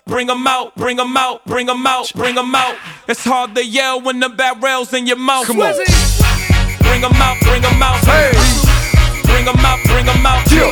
bring 'em out, bring 'em out, bring 'em out, bring 'em out. It's hard to yell when the barrel's in your mouth. Come on. Bring 'em out, bring 'em out. Hey. Bring 'em out, bring 'em out. Yeah.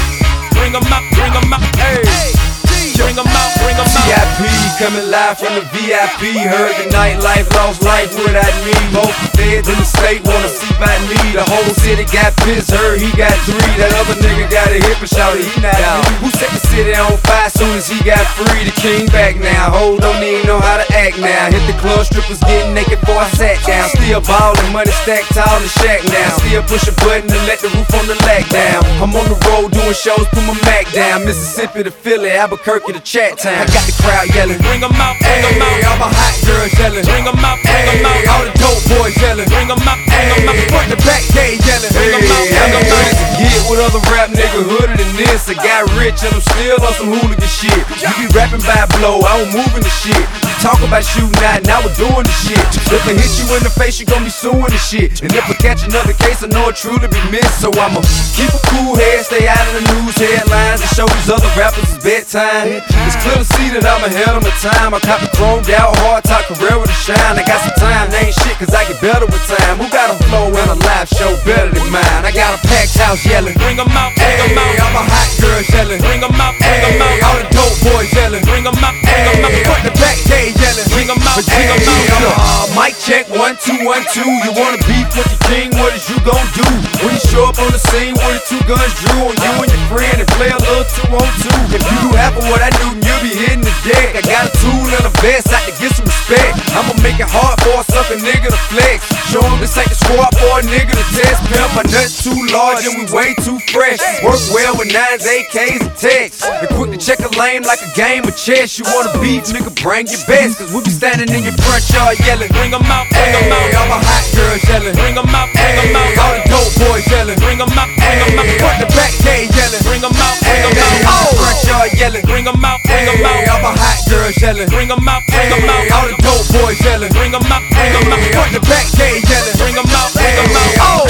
Bring 'em out, bring 'em out. Hey. Bring 'em out, bring 'em out. VIP coming live from the VIP. Heard the nightlife, lost life without me. Most feds in the state wanna see by me. The whole city got pissed, heard he got 3. That other nigga got a hip and shouted he not out. Who set the city on fire soon as he got free? The king back now, hoes don't even know how to act now. Hit the club, strippers getting naked before I sat down. Still ballin', money stacked tall in the shack now. Still push a button and let the roof on the lack down. I'm on the road doing shows, put my Mac down. Mississippi to Philly, Albuquerque to Chat Town. I got the crowd yelling, Bring 'em out, bring 'em out. all my hot girls yelling, Bring 'em out, bring 'em hey, out. all the dope boys yelling, Bring 'em out, bring 'em out. front to back they yelling, Bring 'em out, bring 'em I'm out. ready to get with other rap nigga hooded than this. I got rich and I'm still on some hooligan shit. You be rapping by blow, I don't moving the shit. You talk about shooting out, now we're doing the shit. If I hit you in the face, you gon' be suing the shit. And if I catch another case, I know it truly be missed. So I'ma keep a cool head, stay out of the news headlines, and show these other rappers it's bedtime. It's clear to see that I'm ahead of my time. I copy chromed out, hard top career with a shine. I got some time, they ain't shit cause I get better with time. Who got a flow and a live show better than mine? I got a packed house yelling, Bring 'em out, bring 'em out. all my hot girls yelling, Bring 'em out, bring 'em out. all the dope boys yelling, Bring 'em out, bring 'em out. front to back they yelling, Bring 'em out, bring 'em out. mic check 1 2 1 2. You wanna beef with the king? What is you gon' do when you show up on the scene with the 2 guns drew on you and your friend and play a little 2 on 2? If you do half of what I do, you'll be hitting the deck. I got a tool and a vest, I can get some respect. I'ma make it hard for a sucker nigga to flex. Show him this ain't the squad for a nigga to test. Pimp, my nuts too large and we way too fresh. Work well with 9s, AKs, and texts. And quick to check a lane like a game of chess. You wanna beef, nigga, bring your best. Cause we be standing in your front yard yelling, Bring 'em out, bring 'em out. all my hot girls yelling, Bring 'em out, bring 'em out. all the dope boys yelling, Bring 'em out, bring 'em out. front to back they yelling, Bring 'em out, bring 'em oh, out. front yard yelling, Bring 'em out, bring 'em out. all my hot girls yelling, Bring 'em out, bring 'em out. all the dope boys yelling, Bring 'em out, bring 'em out. front to back they yelling, Bring 'em out, bring 'em out. oh.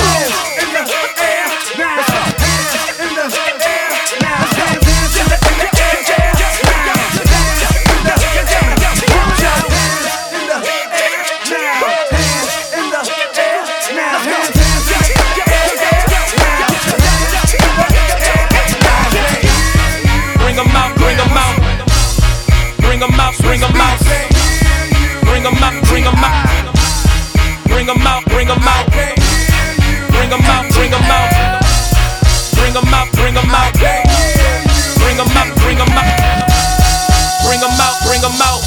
Bring 'em out, bring 'em out. Bring 'em out, bring 'em out. Bring 'em out, bring 'em out. Bring 'em out, bring 'em out. Bring 'em out, bring 'em out. Bring 'em out, bring 'em out. Bring 'em out, bring 'em out. Bring 'em out, bring 'em out.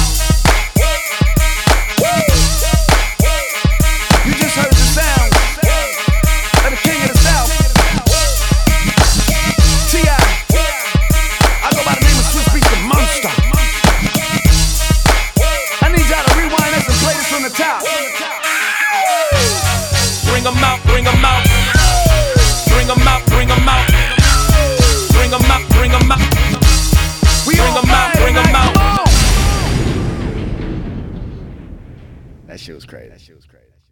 You just heard the sound of the king of the south, T.I. I go by the name of Swiss Beats the Monster. I need y'all to rewind this and play this from the top. Bring 'em out, bring 'em out. Bring 'em out, bring 'em out. Bring 'em out, bring 'em out. We Bring 'em out, bring 'em out. Come on. That shit was crazy.